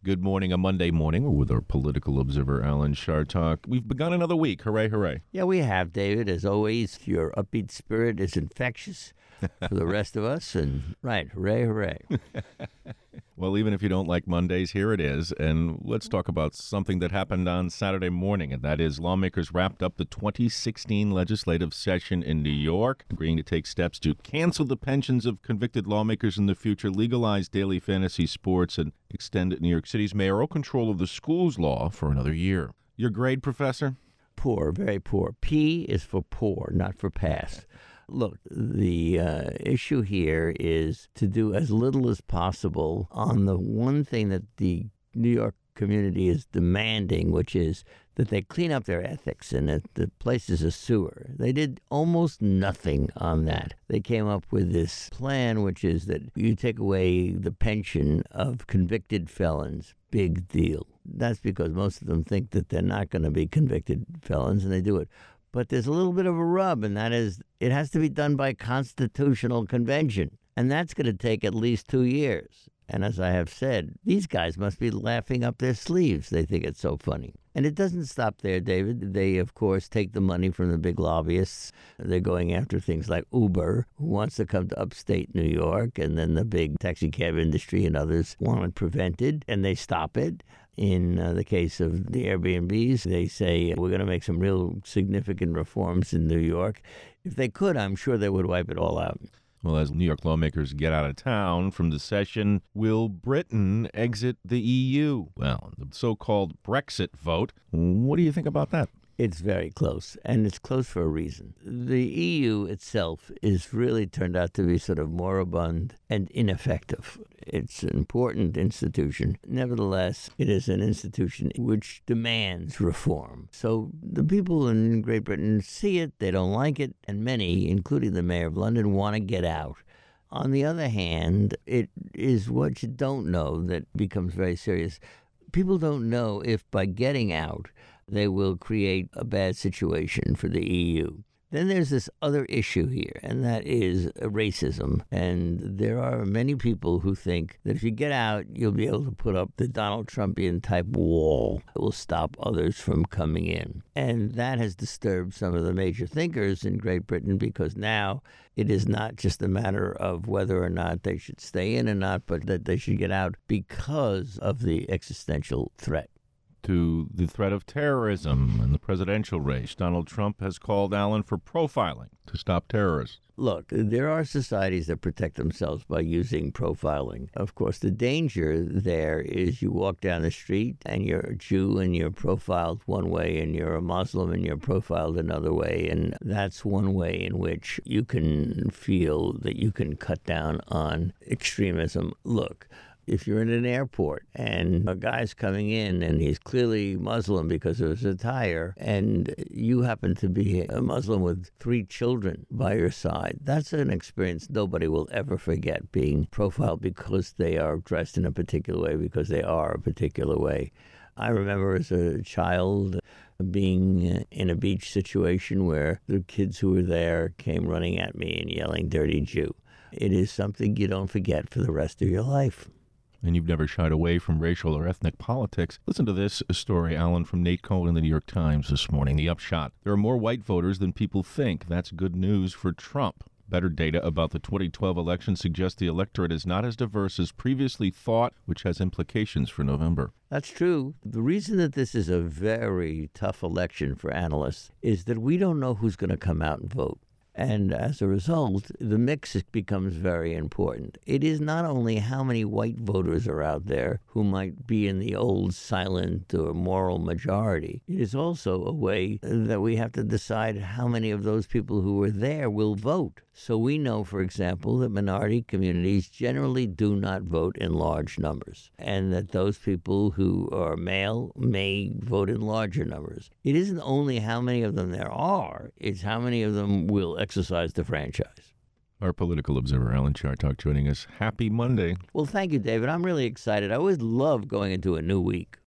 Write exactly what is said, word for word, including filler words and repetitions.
Good morning, a Monday morning. We're with our political observer, Alan Chartock. We've begun another week. Hooray, hooray. Yeah, we have, David. As always, your upbeat spirit is infectious for the rest of us. And right, hooray, hooray. Well, even if you don't like Mondays, here it is. And let's talk about something that happened on Saturday morning, and that is lawmakers wrapped up the twenty sixteen legislative session in New York, agreeing to take steps to cancel the pensions of convicted lawmakers in the future, legalize daily fantasy sports, and extend New York City's mayoral control of the schools law for another year. Your grade, Professor? Poor, very poor. P is for poor, not for pass. Look, the uh, issue here is to do as little as possible on the one thing that the New York community is demanding, which is that they clean up their ethics and that the place is a sewer. They did almost nothing on that. They came up with this plan, which is that you take away the pension of convicted felons. Big deal. That's because most of them think that they're not going to be convicted felons, and they do it. But there's a little bit of a rub, and that is it has to be done by constitutional convention. And that's going to take at least two years. And as I have said, these guys must be laughing up their sleeves. They think it's so funny. And it doesn't stop there, David. They, of course, take the money from the big lobbyists. They're going after things like Uber, who wants to come to upstate New York, and then the big taxi cab industry and others want it prevented, and they stop it. In uh, the case of the Airbnbs, they say, we're going to make some real significant reforms in New York. If they could, I'm sure they would wipe it all out. Well, as New York lawmakers get out of town from the session, will Britain exit the E U? Well, the so-called Brexit vote. What do you think about that? It's very close, and it's close for a reason. The E U itself is really turned out to be sort of moribund and ineffective. It's an important institution. Nevertheless, it is an institution which demands reform. So the people in Great Britain see it, they don't like it, and many, including the mayor of London, want to get out. On the other hand, it is what you don't know that becomes very serious. People don't know if by getting out, they will create a bad situation for the E U. Then there's this other issue here, and that is racism. And there are many people who think that if you get out, you'll be able to put up the Donald Trumpian type wall that will stop others from coming in. And that has disturbed some of the major thinkers in Great Britain, because now it is not just a matter of whether or not they should stay in or not, but that they should get out because of the existential threat. To the threat of terrorism and the presidential race, Donald Trump has called Allen for profiling to stop terrorists. Look, there are societies that protect themselves by using profiling. Of course, the danger there is you walk down the street and you're a Jew and you're profiled one way, and you're a Muslim and you're profiled another way. And that's one way in which you can feel that you can cut down on extremism. Look, if you're in an airport and a guy's coming in and he's clearly Muslim because of his attire, and you happen to be a Muslim with three children by your side, that's an experience nobody will ever forget, being profiled because they are dressed in a particular way, because they are a particular way. I remember as a child being in a beach situation where the kids who were there came running at me and yelling, "Dirty Jew." It is something you don't forget for the rest of your life. And you've never shied away from racial or ethnic politics. Listen to this story, Alan, from Nate Cohn in the New York Times this morning. The upshot: there are more white voters than people think. That's good news for Trump. Better data about the twenty twelve election suggests the electorate is not as diverse as previously thought, which has implications for November. That's true. The reason that this is a very tough election for analysts is that we don't know who's going to come out and vote. And as a result, the mix becomes very important. It is not only how many white voters are out there who might be in the old silent or moral majority. It is also a way that we have to decide how many of those people who are there will vote. So we know, for example, that minority communities generally do not vote in large numbers, and that those people who are male may vote in larger numbers. It isn't only how many of them there are, it's how many of them will exercise the franchise. Our political observer, Alan Chartock, joining us. Happy Monday. Well, thank you, David. I'm really excited. I always love going into a new week.